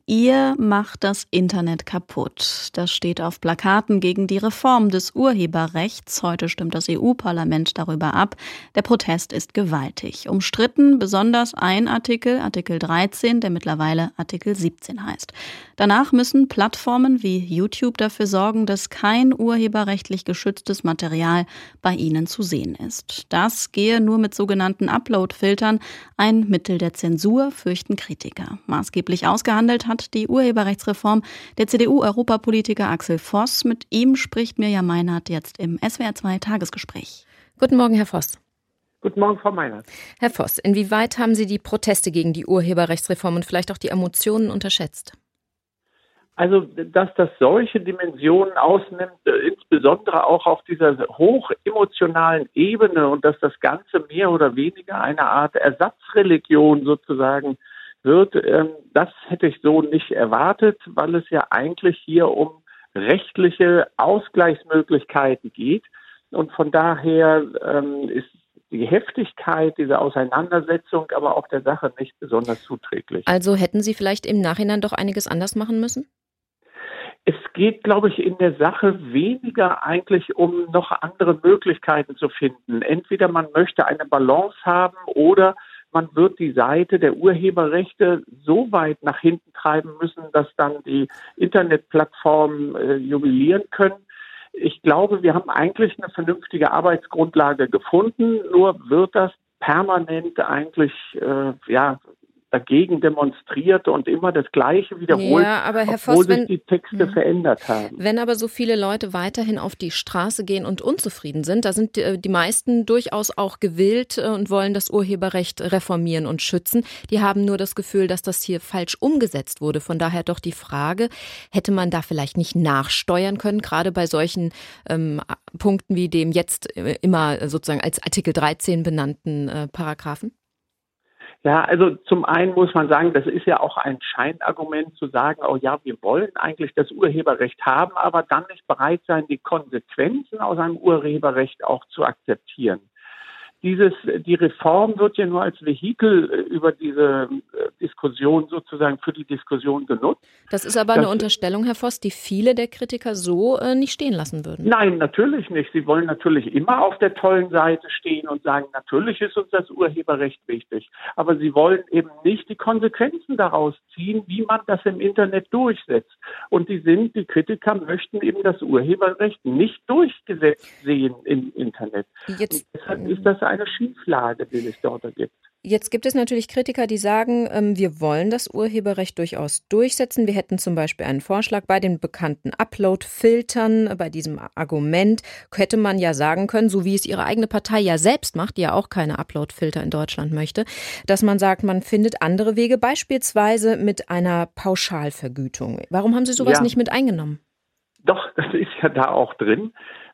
Ihr macht das Internet kaputt. Das steht auf Plakaten gegen die Reform des Urheberrechts. Heute stimmt das EU-Parlament darüber ab. Der Protest ist gewaltig. Umstritten besonders ein Artikel, Artikel 13, der mittlerweile Artikel 17 heißt. Danach müssen Plattformen wie YouTube dafür sorgen, dass kein urheberrechtlich geschütztes Material bei ihnen zu sehen ist. Das gehe nur mit sogenannten Upload-Filtern, ein Mittel der Zensur, fürchten Kritiker. Maßgeblich ausgehandelt hat die Urheberrechtsreform der CDU-Europapolitiker Axel Voss. Mit ihm spricht Mirjam Meinert jetzt im SWR2 Tagesgespräch. Guten Morgen, Herr Voss. Guten Morgen, Frau Meinert. Herr Voss, inwieweit haben Sie die Proteste gegen die Urheberrechtsreform und vielleicht auch die Emotionen unterschätzt? Also, dass das solche Dimensionen ausnimmt, insbesondere auch auf dieser hochemotionalen Ebene und dass das Ganze mehr oder weniger eine Art Ersatzreligion sozusagen wird, das hätte ich so nicht erwartet, weil es ja eigentlich hier um rechtliche Ausgleichsmöglichkeiten geht. Und von daher ist die Heftigkeit dieser Auseinandersetzung aber auch der Sache nicht besonders zuträglich. Also hätten Sie vielleicht im Nachhinein doch einiges anders machen müssen? Es geht, glaube ich, in der Sache weniger eigentlich um noch andere Möglichkeiten zu finden. Entweder man möchte eine Balance haben oder man wird die Seite der Urheberrechte so weit nach hinten treiben müssen, dass dann die Internetplattformen jubilieren können. Ich glaube, wir haben eigentlich eine vernünftige Arbeitsgrundlage gefunden, nur wird das permanent eigentlich dagegen demonstriert und immer das Gleiche wiederholt, ja, aber Herr obwohl Voss, sich die Texte verändert haben. Wenn aber so viele Leute weiterhin auf die Straße gehen und unzufrieden sind, da sind die meisten durchaus auch gewillt und wollen das Urheberrecht reformieren und schützen. Die haben nur das Gefühl, dass das hier falsch umgesetzt wurde. Von daher doch die Frage, hätte man da vielleicht nicht nachsteuern können, gerade bei solchen Punkten wie dem jetzt immer sozusagen als Artikel 13 benannten Paragraphen? Ja, also zum einen muss man sagen, das ist ja auch ein Scheinargument zu sagen, oh ja, wir wollen eigentlich das Urheberrecht haben, aber dann nicht bereit sein, die Konsequenzen aus einem Urheberrecht auch zu akzeptieren. Die Reform wird ja nur als Vehikel über diese Diskussion sozusagen für die Diskussion genutzt. Das ist aber eine Unterstellung, Herr Voss, die viele der Kritiker so nicht stehen lassen würden. Nein, natürlich nicht. Sie wollen natürlich immer auf der tollen Seite stehen und sagen, natürlich ist uns das Urheberrecht wichtig. Aber sie wollen eben nicht die Konsequenzen daraus ziehen, wie man das im Internet durchsetzt. Und die Kritiker möchten eben das Urheberrecht nicht durchgesetzt sehen im Internet. Jetzt, und deshalb ist das eine Schieflage, die es dort gibt. Jetzt gibt es natürlich Kritiker, die sagen, wir wollen das Urheberrecht durchaus durchsetzen. Wir hätten zum Beispiel einen Vorschlag bei den bekannten Upload-Filtern. Bei diesem Argument hätte man ja sagen können, so wie es ihre eigene Partei ja selbst macht, die ja auch keine Upload-Filter in Deutschland möchte, dass man sagt, man findet andere Wege, beispielsweise mit einer Pauschalvergütung. Warum haben Sie sowas nicht mit eingenommen? Doch, das ist ja da auch drin.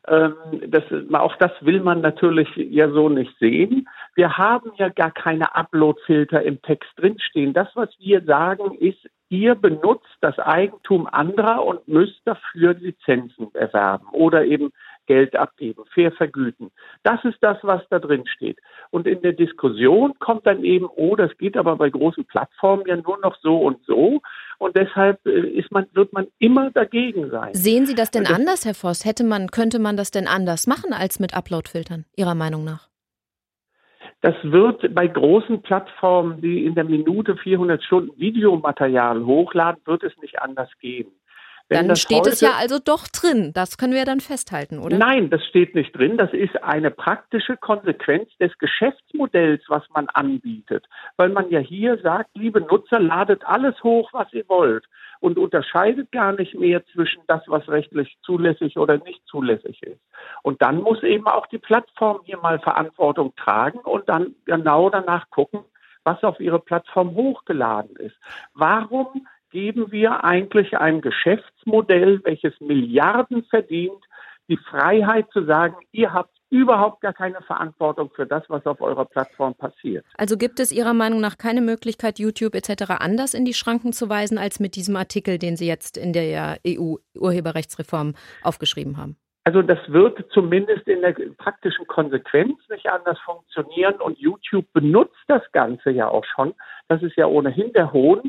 Auch das will man natürlich ja so nicht sehen. Wir haben ja gar keine Upload-Filter im Text drinstehen. Das, was wir sagen, ist, ihr benutzt das Eigentum anderer und müsst dafür Lizenzen erwerben oder eben Geld abgeben, fair vergüten. Das ist das, was da drin steht. Und in der Diskussion kommt dann eben, das geht aber bei großen Plattformen ja nur noch so und so. Und deshalb wird man immer dagegen sein. Sehen Sie das denn anders, Herr Voss? Könnte man das denn anders machen als mit Upload-Filtern, Ihrer Meinung nach? Das wird bei großen Plattformen, die in der Minute 400 Stunden Videomaterial hochladen, wird es nicht anders gehen. Dann steht es ja also doch drin. Das können wir ja dann festhalten, oder? Nein, das steht nicht drin. Das ist eine praktische Konsequenz des Geschäftsmodells, was man anbietet. Weil man ja hier sagt, liebe Nutzer, ladet alles hoch, was ihr wollt. Und unterscheidet gar nicht mehr zwischen das, was rechtlich zulässig oder nicht zulässig ist. Und dann muss eben auch die Plattform hier mal Verantwortung tragen und dann genau danach gucken, was auf ihre Plattform hochgeladen ist. Warum geben wir eigentlich einem Geschäftsmodell, welches Milliarden verdient, die Freiheit zu sagen, ihr habt überhaupt gar keine Verantwortung für das, was auf eurer Plattform passiert. Also gibt es Ihrer Meinung nach keine Möglichkeit, YouTube etc. anders in die Schranken zu weisen, als mit diesem Artikel, den Sie jetzt in der EU-Urheberrechtsreform aufgeschrieben haben? Also das wird zumindest in der praktischen Konsequenz nicht anders funktionieren und YouTube benutzt das Ganze ja auch schon. Das ist ja ohnehin der Hohn.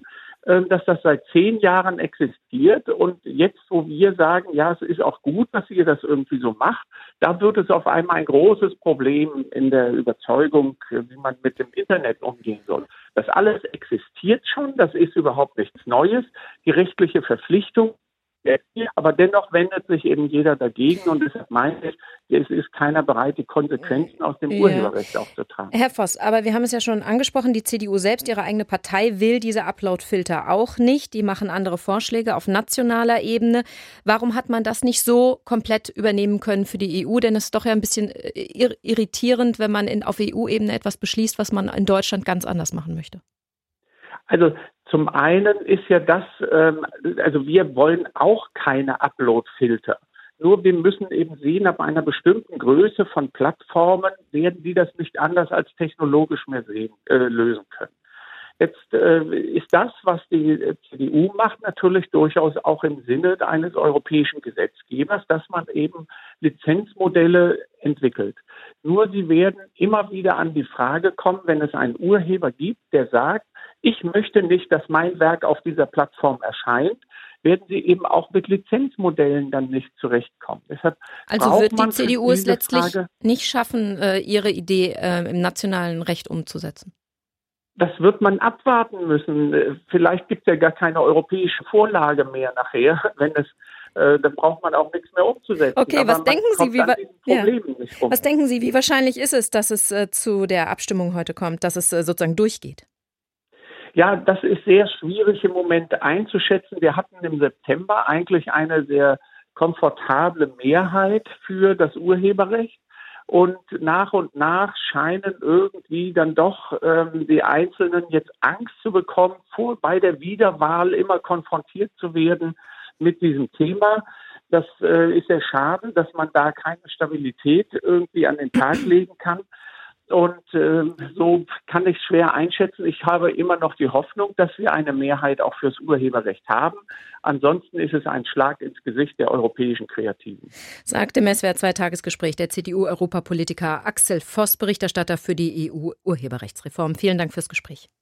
dass das seit 10 Jahren existiert. Und jetzt, wo wir sagen, ja, es ist auch gut, dass ihr das irgendwie so macht, da wird es auf einmal ein großes Problem in der Überzeugung, wie man mit dem Internet umgehen soll. Das alles existiert schon, das ist überhaupt nichts Neues. Die rechtliche Verpflichtung, aber dennoch wendet sich eben jeder dagegen und deshalb meine ich, es ist keiner bereit, die Konsequenzen aus dem Urheberrecht auch zu tragen. Herr Voss, aber wir haben es ja schon angesprochen, die CDU selbst, ihre eigene Partei, will diese Upload-Filter auch nicht. Die machen andere Vorschläge auf nationaler Ebene. Warum hat man das nicht so komplett übernehmen können für die EU? Denn es ist doch ja ein bisschen irritierend, wenn man auf EU-Ebene etwas beschließt, was man in Deutschland ganz anders machen möchte. Also zum einen ist ja das, also wir wollen auch keine Upload-Filter. Nur wir müssen eben sehen, ab einer bestimmten Größe von Plattformen werden die das nicht anders als technologisch mehr lösen können. Jetzt ist das, was die CDU macht, natürlich durchaus auch im Sinne eines europäischen Gesetzgebers, dass man eben Lizenzmodelle entwickelt. Nur sie werden immer wieder an die Frage kommen, wenn es einen Urheber gibt, der sagt, ich möchte nicht, dass mein Werk auf dieser Plattform erscheint, werden sie eben auch mit Lizenzmodellen dann nicht zurechtkommen. Deshalb also wird die CDU es letztlich nicht schaffen, ihre Idee im nationalen Recht umzusetzen? Das wird man abwarten müssen. Vielleicht gibt es ja gar keine europäische Vorlage mehr nachher, wenn es dann braucht man auch nichts mehr umzusetzen. Okay, aber was denken Sie, was denken Sie, wie wahrscheinlich ist es, dass es zu der Abstimmung heute kommt, dass es sozusagen durchgeht? Ja, das ist sehr schwierig im Moment einzuschätzen. Wir hatten im September eigentlich eine sehr komfortable Mehrheit für das Urheberrecht. Und nach scheinen irgendwie dann doch die Einzelnen jetzt Angst zu bekommen, bei der Wiederwahl immer konfrontiert zu werden mit diesem Thema. Das ist sehr schade, dass man da keine Stabilität irgendwie an den Tag legen kann. Und so kann ich schwer einschätzen. Ich habe immer noch die Hoffnung, dass wir eine Mehrheit auch fürs Urheberrecht haben. Ansonsten ist es ein Schlag ins Gesicht der europäischen Kreativen. Sagt im SWR2-Tagesgespräch der CDU-Europapolitiker Axel Voss, Berichterstatter für die EU-Urheberrechtsreform. Vielen Dank fürs Gespräch.